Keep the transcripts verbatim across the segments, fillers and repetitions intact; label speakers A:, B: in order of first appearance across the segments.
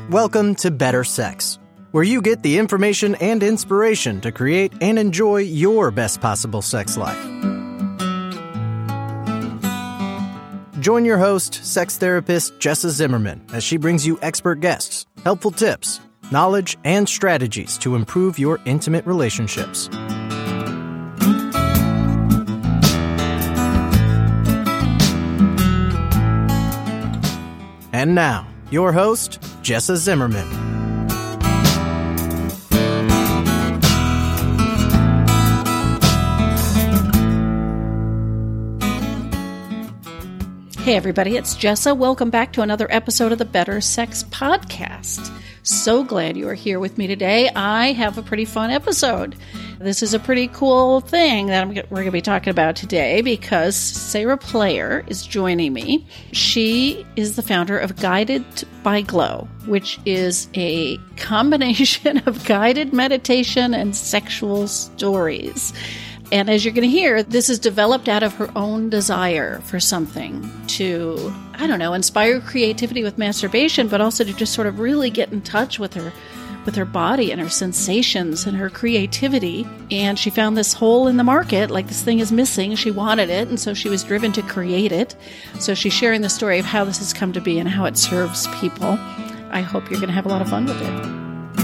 A: Welcome to Better Sex, where you get the information and inspiration to create and enjoy your best possible sex life. Join your host, sex therapist Jessa Zimmerman, as she brings you expert guests, helpful tips, knowledge, and strategies to improve your intimate relationships. And now, your host, Jessa Zimmerman.
B: Hey everybody, it's Jessa. Welcome back to another episode of the Better Sex Podcast. So glad you are here with me today. I have a pretty fun episode. This is a pretty cool thing that I'm, we're going to be talking about today because Sarah Player is joining me. She is the founder of Guided by Glow, which is a combination of guided meditation and sexual stories. And as you're going to hear, this is developed out of her own desire for something to, I don't know, inspire creativity with masturbation, but also to just sort of really get in touch with her, with her body and her sensations and her creativity. And she found this hole in the market, like this thing is missing. She wanted it, and so she was driven to create it. So she's sharing the story of how this has come to be and how it serves people. I hope you're going to have a lot of fun with it.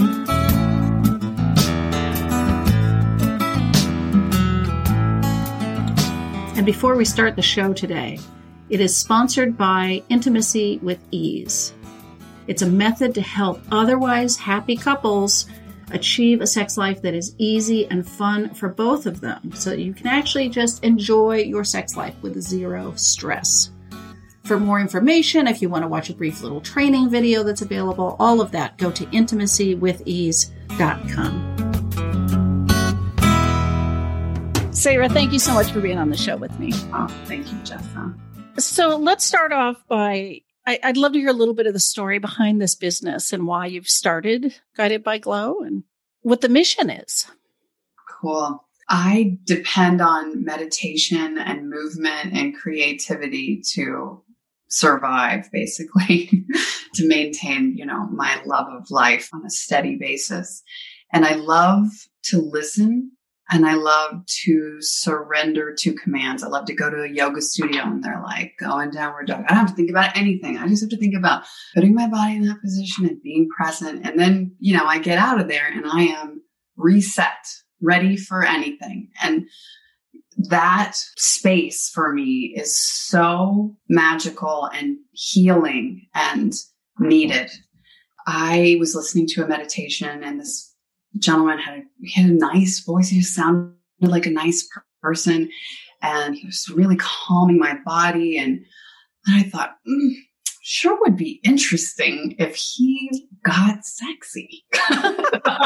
B: And before we start the show today, it is sponsored by Intimacy with Ease. It's a method to help otherwise happy couples achieve a sex life that is easy and fun for both of them, so that you can actually just enjoy your sex life with zero stress. For more information, if you want to watch a brief little training video that's available, all of that, go to intimacy with ease dot com. Sarah, thank you so much for being on the show with me.
C: Oh, thank you, Jessa.
B: So let's start off by, I, I'd love to hear a little bit of the story behind this business and why you've started Guided by Glow and what the mission is.
C: Cool. I depend on meditation and movement and creativity to survive, basically, to maintain, you know, my love of life on a steady basis. And I love to listen. And I love to surrender to commands. I love to go to a yoga studio and they're like going downward dog. I don't have to think about anything. I just have to think about putting my body in that position and being present. And then, you know, I get out of there and I am reset, ready for anything. And that space for me is so magical and healing and needed. I was listening to a meditation and this gentleman had a, he had a nice voice. He just sounded like a nice person, and he was really calming my body. And, and I thought, mm, sure would be interesting if he got sexy. And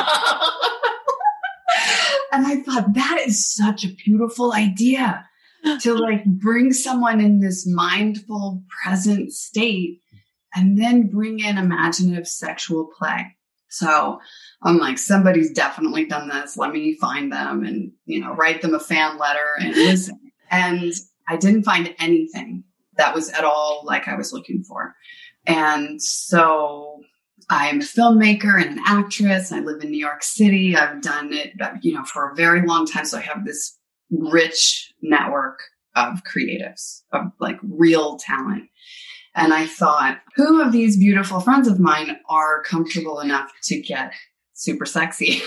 C: I thought, that is such a beautiful idea to like bring someone in this mindful, present state and then bring in imaginative sexual play. So I'm like, somebody's definitely done this. Let me find them and, you know, write them a fan letter and listen. And I didn't find anything that was at all like I was looking for. And so I'm a filmmaker and an actress. I live in New York City. I've done it, you know, for a very long time. So I have this rich network of creatives, of like real talent. And I thought, who of these beautiful friends of mine are comfortable enough to get super sexy?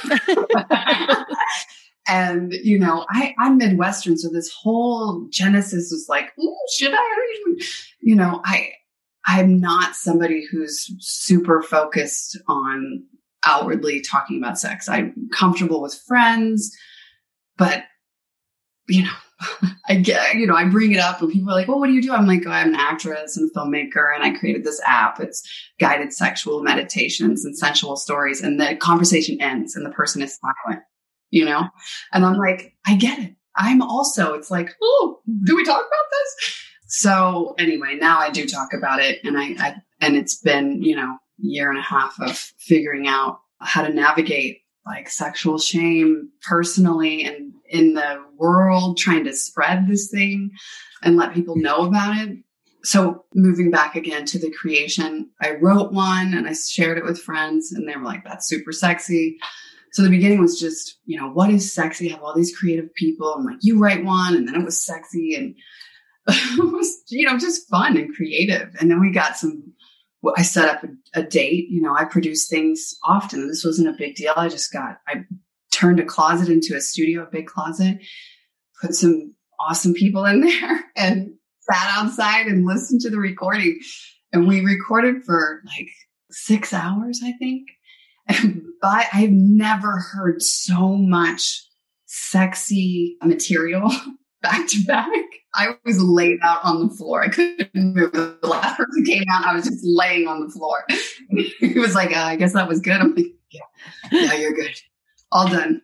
C: And, you know, I, I'm Midwestern. So this whole genesis was like, ooh, should I? You know, I, I'm not somebody who's super focused on outwardly talking about sex. I'm comfortable with friends, but, you know, I get, you know, I bring it up and people are like, well, what do you do? I'm like, oh, I'm an actress and filmmaker and I created this app. It's guided sexual meditations and sensual stories. And the conversation ends and the person is silent, you know? And I'm like, I get it. I'm also, it's like, oh, do we talk about this? So anyway, now I do talk about it. And I, I and it's been, you know, a year and a half of figuring out how to navigate like sexual shame personally and in the world, trying to spread this thing and let people know about it. So moving back again to the creation, I wrote one and I shared it with friends and they were like, that's super sexy. So the beginning was just, you know, what is sexy? I have all these creative people. I'm like, you write one. And then it was sexy and it was, you know, just fun and creative. And then we got some, I set up a, a date. You know, I produce things often. This wasn't a big deal. I just got, I turned a closet into a studio, a big closet, put some awesome people in there and sat outside and listened to the recording. And we recorded for like six hours, I think. And by, I've never heard so much sexy material back to back. I was laid out on the floor. I couldn't move. The last person came out, I was just laying on the floor. He was like, uh, I guess that was good. I'm like, yeah, yeah, you're good. All done.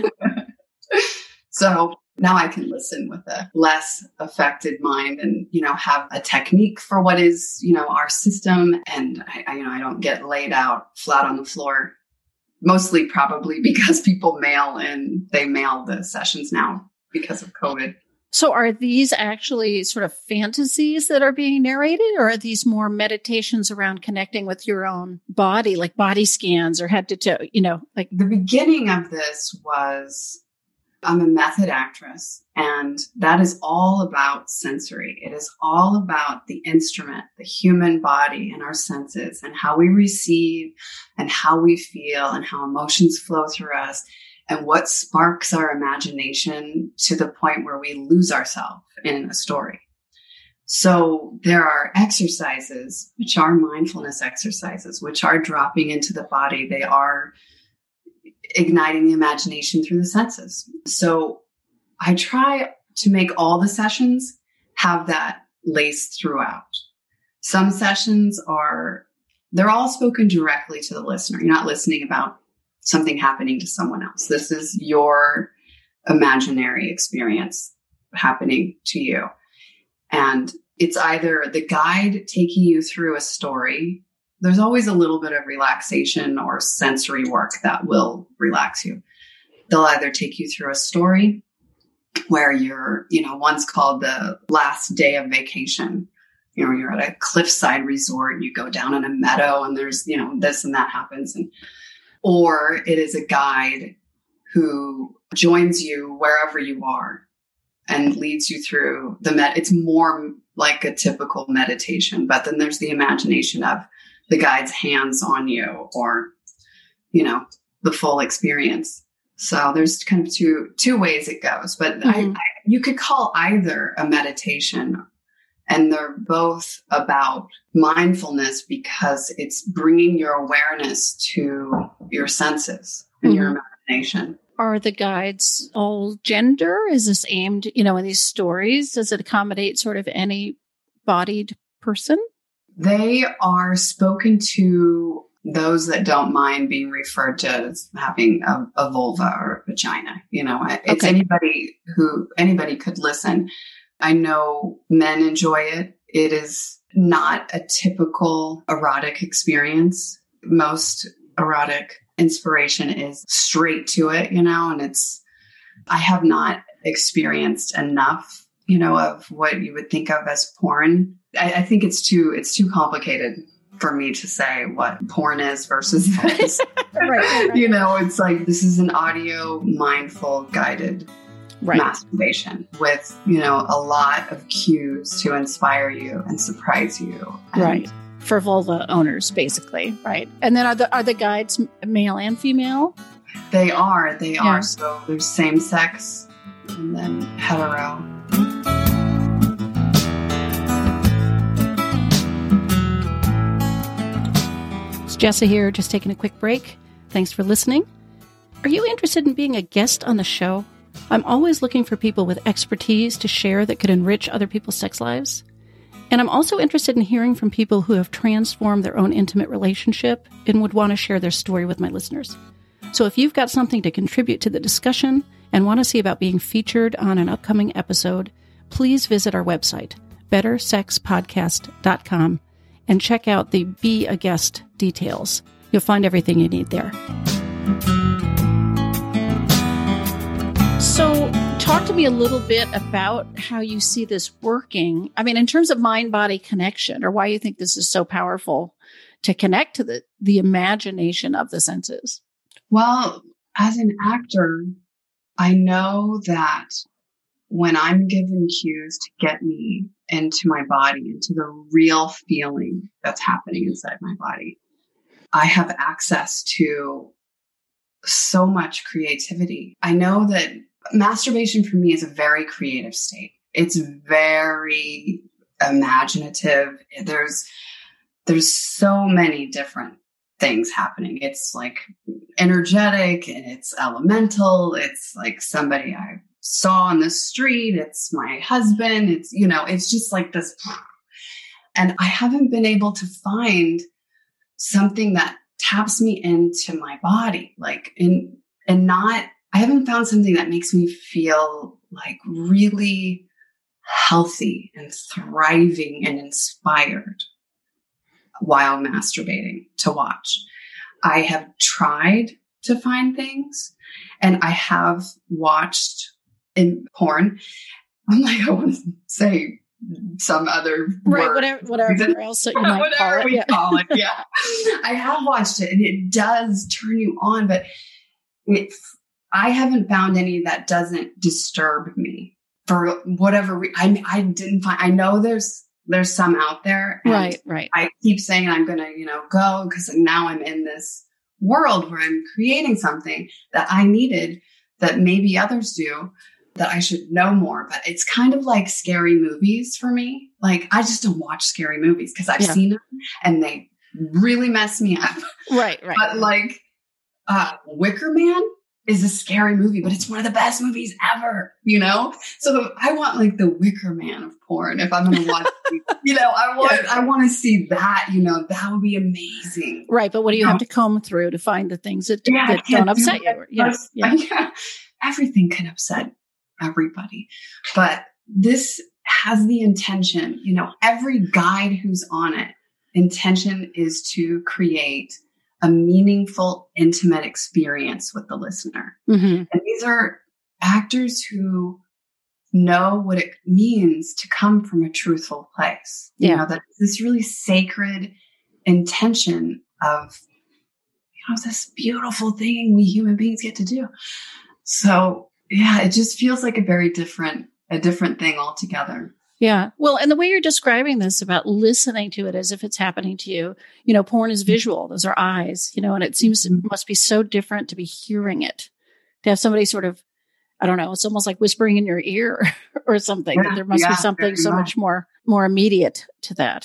C: So now I can listen with a less affected mind and, you know, have a technique for what is, you know, our system. And I, I you know, I don't get laid out flat on the floor, mostly probably because people mail in, they mail the sessions now because of COVID.
B: So are these actually sort of fantasies that are being narrated, or are these more meditations around connecting with your own body, like body scans or head to toe, you know, like
C: the beginning of this was, I'm a method actress, and that is all about sensory. It is all about the instrument, the human body and our senses and how we receive and how we feel and how emotions flow through us and what sparks our imagination to the point where we lose ourselves in a story. So there are exercises, which are mindfulness exercises, which are dropping into the body. They are igniting the imagination through the senses. So I try to make all the sessions have that laced throughout. Some sessions are, they're all spoken directly to the listener. You're not listening about something happening to someone else. This is your imaginary experience happening to you. And it's either the guide taking you through a story. There's always a little bit of relaxation or sensory work that will relax you. They'll either take you through a story where you're, you know, one's called the last day of vacation. You know, you're at a cliffside resort and you go down in a meadow and there's, you know, this and that happens. And, or it is a guide who joins you wherever you are and leads you through the med. It's more like a typical meditation, but then there's the imagination of the guide's hands on you or, you know, the full experience. So there's kind of two, two ways it goes, but mm-hmm. I, I, you could call either a meditation, and they're both about mindfulness because it's bringing your awareness to your senses and mm-hmm. your imagination.
B: Are the guides all gender? Is this aimed, you know, in these stories? Does it accommodate sort of any bodied person?
C: They are spoken to those that don't mind being referred to as having a, a vulva or a vagina. You know, it's okay. anybody who, anybody could listen. I know men enjoy it. It is not a typical erotic experience. Most erotic inspiration is straight to it, you know, and it's, I have not experienced enough, you know, of what you would think of as porn. I, I think it's too, it's too complicated for me to say what porn is versus this. right, right, right. You know, it's like, this is an audio, mindful, guided right. masturbation with, you know, a lot of cues to inspire you and surprise you. And
B: right. For vulva owners, basically. Right. And then are the, are the guides male and female?
C: They are. They yeah. are. So there's same sex and then hetero.
B: It's Jessa here, just taking a quick break. Thanks for listening. Are you interested in being a guest on the show? I'm always looking for people with expertise to share that could enrich other people's sex lives. And I'm also interested in hearing from people who have transformed their own intimate relationship and would want to share their story with my listeners. So if you've got something to contribute to the discussion and want to see about being featured on an upcoming episode, please visit our website, better sex podcast dot com, and check out the Be a Guest details. You'll find everything you need there. So Talk to me a little bit about how you see this working. I mean, in terms of mind-body connection, or why you think this is so powerful to connect to the, the imagination of the senses.
C: Well, as an actor, I know that when I'm given cues to get me into my body, into the real feeling that's happening inside my body, I have access to so much creativity. I know that masturbation for me is a very creative state. It's very imaginative. There's, there's so many different things happening. It's like energetic and it's elemental. It's like somebody I saw on the street. It's my husband. It's, you know, it's just like this. And I haven't been able to find something that taps me into my body, like in, and not, I haven't found something that makes me feel like really healthy and thriving and inspired while masturbating to watch. I have tried to find things, and I have watched in porn. I'm like, I want to say some other
B: right,
C: word.
B: whatever, whatever else that you might
C: whatever
B: call it.
C: we
B: Yeah.
C: call it. Yeah, I have watched it, and it does turn you on, but it, I haven't found any that doesn't disturb me for whatever reason. I I didn't find. I know there's. There's some out there. And
B: right, right.
C: I keep saying I'm going to, you know, go because now I'm in this world where I'm creating something that I needed that maybe others do, that I should know more. But it's kind of like scary movies for me. Like, I just don't watch scary movies because I've yeah. seen them and they really mess me up.
B: Right, right.
C: But like uh, Wicker Man is a scary movie, but it's one of the best movies ever, you know? So I want like the Wicker Man of porn. If I'm going to watch, you know, I want, yeah. I want to see that, you know, that would be amazing.
B: Right. But what do you, you have know? to comb through to find the things that, yeah, that don't upset do you? Yeah,
C: yeah. yeah. Everything can upset everybody, but this has the intention, you know, every guide who's on it, intention is to create a meaningful, intimate experience with the listener. Mm-hmm. And these are actors who know what it means to come from a truthful place. Yeah. You know, that this really sacred intention of, you know, this beautiful thing we human beings get to do. So yeah, it just feels like a very different, a different thing altogether.
B: Yeah. Well, and the way you're describing this about listening to it as if it's happening to you, you know, porn is visual. Those are eyes, you know, and it seems it must be so different to be hearing it, to have somebody sort of, I don't know, it's almost like whispering in your ear or something. Yeah, there must yeah, be something so much more, more immediate to that.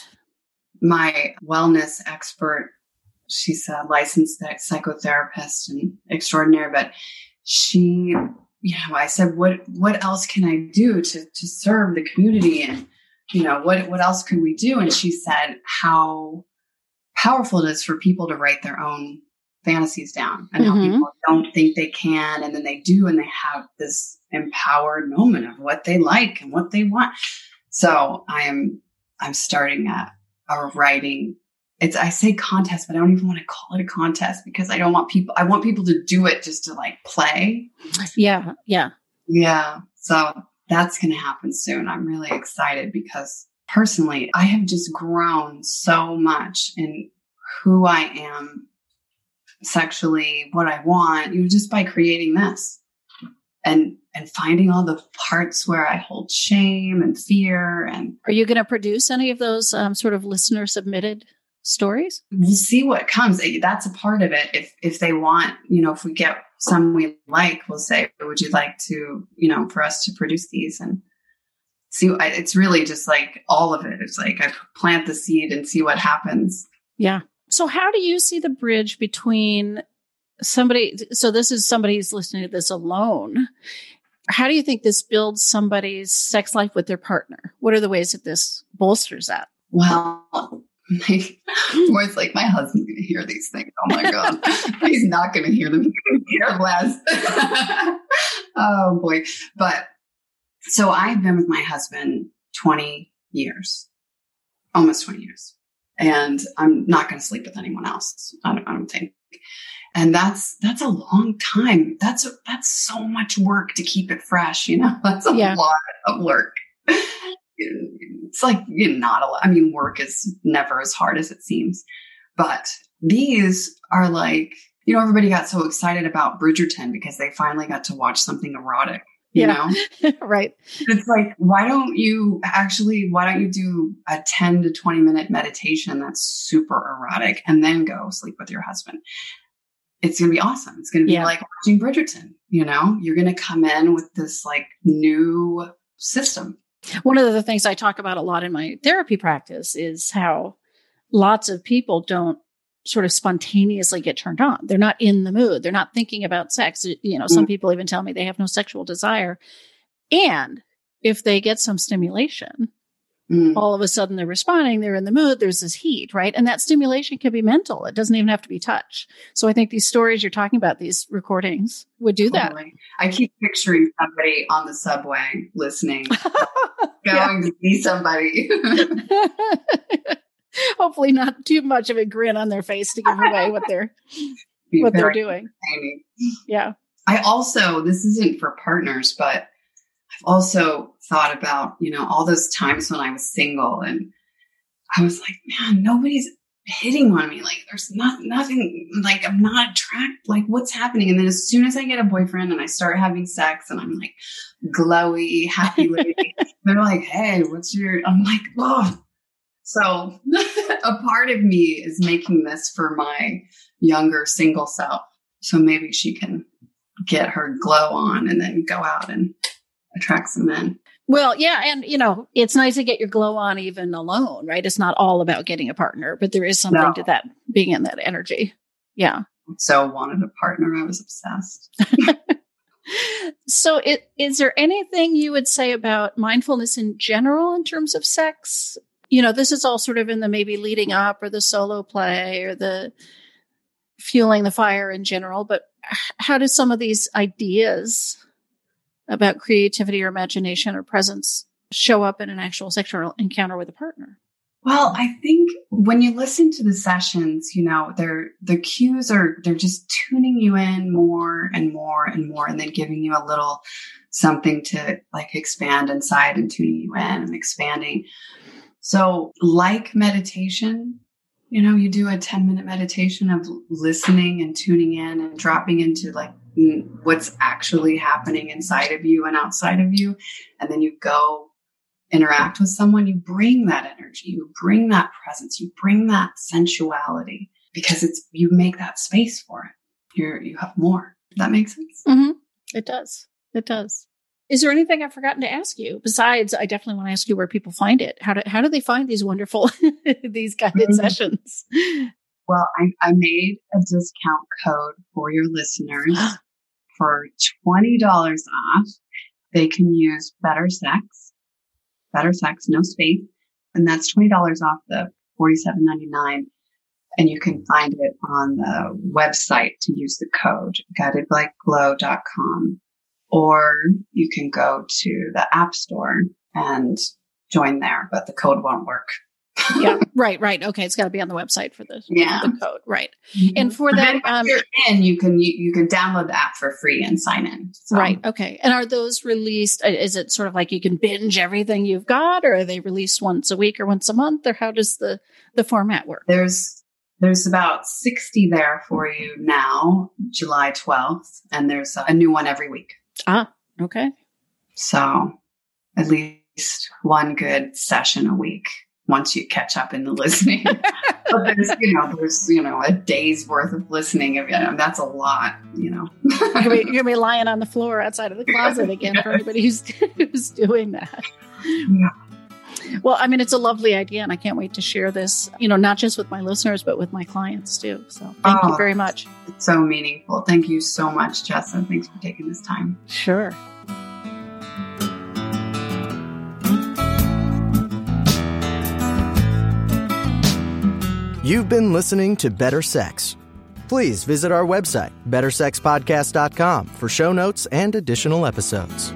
C: My wellness expert, she's a licensed psychotherapist and extraordinary, but she, you know, I said, what, what else can I do to, to serve the community? And, you know, what, what else could we do? And she said how powerful it is for people to write their own fantasies down, and mm-hmm. how people don't think they can. And then they do, and they have this empowered moment of what they like and what they want. So I am, I'm starting a, a writing It's, I say contest, but I don't even want to call it a contest because I don't want people, I want people to do it just to like play.
B: Yeah. Yeah.
C: Yeah. So that's going to happen soon. I'm really excited because personally, I have just grown so much in who I am sexually, what I want, you know, just by creating this and, and finding all the parts where I hold shame and fear. And
B: are you going to produce any of those um, sort of listener submitted stories?
C: We'll see what comes. That's a part of it. If if they want, you know, if we get some we like, we'll say, would you like to, you know, for us to produce these and see? It's really just like all of it. It's like I plant the seed and see what happens.
B: Yeah. So how do you see the bridge between somebody? So this is somebody who's listening to this alone. How do you think this builds somebody's sex life with their partner? What are the ways that this bolsters that?
C: Well, Like, or it's like, my husband's going to hear these things. Oh my God. He's not going to hear them. He's going to hear less. Oh boy. But so I've been with my husband twenty years, almost twenty years. And I'm not going to sleep with anyone else. I don't, I don't think. And that's, that's a long time. That's, that's so much work to keep it fresh. You know, that's a yeah. lot of work. It's like, you know, not a lot. I mean, work is never as hard as it seems, but these are like, you know, everybody got so excited about Bridgerton because they finally got to watch something erotic, you
B: yeah.
C: know?
B: Right.
C: It's like, why don't you actually, why don't you do a ten to twenty minute meditation that's super erotic and then go sleep with your husband? It's going to be awesome. It's going to be yeah. like watching Bridgerton, you know? You're going to come in with this like new system.
B: One of the things I talk about a lot in my therapy practice is how lots of people don't sort of spontaneously get turned on. They're not in the mood. They're not thinking about sex. You know, some mm. people even tell me they have no sexual desire. And if they get some stimulation, mm. all of a sudden they're responding, they're in the mood, there's this heat, right? And that stimulation can be mental. It doesn't even have to be touch. So I think these stories you're talking about, these recordings, would do totally. that.
C: I keep picturing somebody on the subway listening, going to see somebody.
B: Hopefully not too much of a grin on their face to give away what they're what they're doing. Yeah.
C: I also, this isn't for partners, but I've also thought about, you know, all those times when I was single and I was like, man, nobody's hitting on me. Like there's not nothing, like I'm not attracted. Like what's happening? And then as soon as I get a boyfriend and I start having sex and I'm like glowy, happy lady, they're like, hey, what's your, I'm like, oh. So a part of me is making this for my younger single self. So maybe she can get her glow on and then go out and attract some men.
B: Well, yeah. And, you know, it's nice to get your glow on even alone, right? It's not all about getting a partner, but there is something no. to that, being in that energy. Yeah.
C: So wanted a partner. I was obsessed.
B: So it, is there anything you would say about mindfulness in general in terms of sex? You know, this is all sort of in the maybe leading up or the solo play or the fueling the fire in general. But how do some of these ideas about creativity or imagination or presence show up in an actual sexual encounter with a partner?
C: Well, I think when you listen to the sessions, you know, they're, the cues are, they're just tuning you in more and more and more, and then giving you a little something to like expand inside and tuning you in and expanding. So like meditation, you know, you do a ten minute meditation of listening and tuning in and dropping into like what's actually happening inside of you and outside of you. And then you go interact with someone, you bring that energy, you bring that presence, you bring that sensuality because it's, you make that space for it. You're, you have more. Does that make sense?
B: Mm-hmm. It does. It does. Is there anything I've forgotten to ask you? Besides, I definitely want to ask you where people find it. How do, how do they find these wonderful, these guided mm-hmm. sessions?
C: Well, I, I made a discount code for your listeners for twenty dollars off. They can use Better Sex, Better Sex, no space. And that's twenty dollars off the forty-seven ninety-nine. And you can find it on the website to use the code, guided by glow dot com. Or you can go to the App Store and join there, but the code won't work.
B: Yeah, right, right. Okay, it's got to be on the website for the,
C: yeah.
B: for the code, right? Mm-hmm. And for that,
C: um, you're in, you can you, you can download the app for free and sign in.
B: So. Right. Okay. And are those released? Is it sort of like you can binge everything you've got, or are they released once a week or once a month, or how does the the format work?
C: There's there's about sixty there for you now, July twelfth, and there's a new one every week.
B: Ah, okay.
C: So at least one good session a week once you catch up in the listening. But there's, you know, there's, you know, a day's worth of listening. Of, you know, that's a lot, you know.
B: You're going to be, be lying on the floor outside of the closet again yes. for anybody who's, who's doing that.
C: Yeah.
B: Well, I mean, it's a lovely idea, and I can't wait to share this, you know, not just with my listeners, but with my clients too. So thank oh, you very much.
C: It's so meaningful. Thank you so much, Jessa. Thanks for taking this time.
B: Sure.
A: You've been listening to Better Sex. Please visit our website, better sex podcast dot com, for show notes and additional episodes.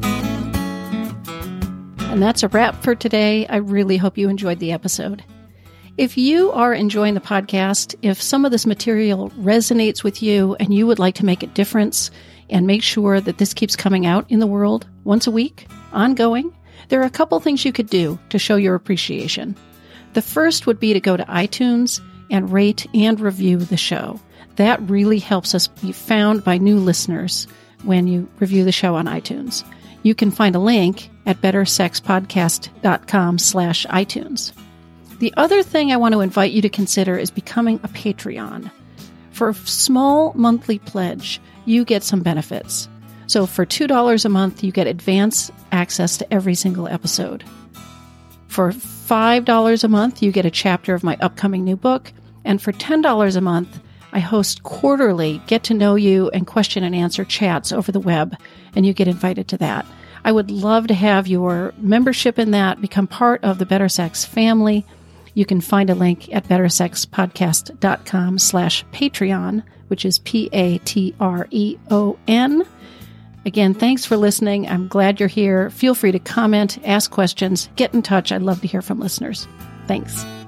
B: And that's a wrap for today. I really hope you enjoyed the episode. If you are enjoying the podcast, if some of this material resonates with you and you would like to make a difference and make sure that this keeps coming out in the world once a week, ongoing, there are a couple things you could do to show your appreciation. The first would be to go to iTunes and rate and review the show. That really helps us be found by new listeners when you review the show on iTunes. You can find a link at bettersexpodcast.com slash iTunes. The other thing I want to invite you to consider is becoming a Patreon. For a small monthly pledge, you get some benefits. So for two dollars a month, you get advance access to every single episode. For five dollars a month, you get a chapter of my upcoming new book. And for ten dollars a month, I host quarterly get-to-know-you and question-and-answer chats over the web, and you get invited to that. I would love to have your membership in that, become part of the Better Sex family. You can find a link at bettersexpodcast.com slash Patreon, which is P A T R E O N. Again, thanks for listening. I'm glad you're here. Feel free to comment, ask questions, get in touch. I'd love to hear from listeners. Thanks.